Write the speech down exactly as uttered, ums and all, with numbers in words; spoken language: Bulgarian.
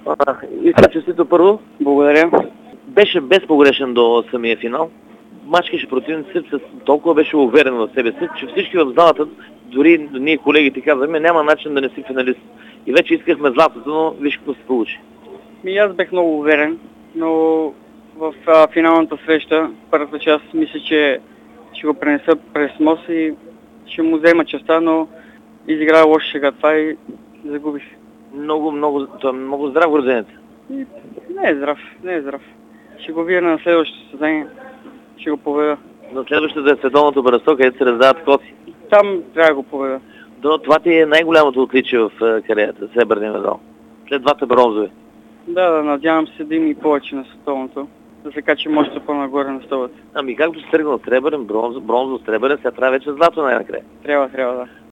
А, искам честито първо. Благодаря. Беше безпогрешен до самия финал. Мачкаше противници, с толкова беше уверен в себе си, че всички в залата, дори ние колегите казваме, няма начин да не си финалист. И вече искахме златото, но виж какво се получи. Ми аз бех много уверен, но в а, финалната среща, първата част, мисля, че ще го пренеса през мост и ще му взема частта, но изиграя лоша шега това и загубих. Много, много, той е много здрав грозенец. И не е здрав, не е здрав. Ще го видя на следващото състезание, ще го победа. На следващото е световното бързо, където се раздават коти. Там трябва да го победа. Но това ти е най-голямото отличие в кариерата, сребърния медал. След двата бронзови. Да, да, надявам се да има и повече на световното. Да се качи още по-нагоре на столата. Ами както се тръгна от сребърен, бронзов, бронзов, сребърен, сега трябва вече злато най-накрая. Трябва, трябва, да.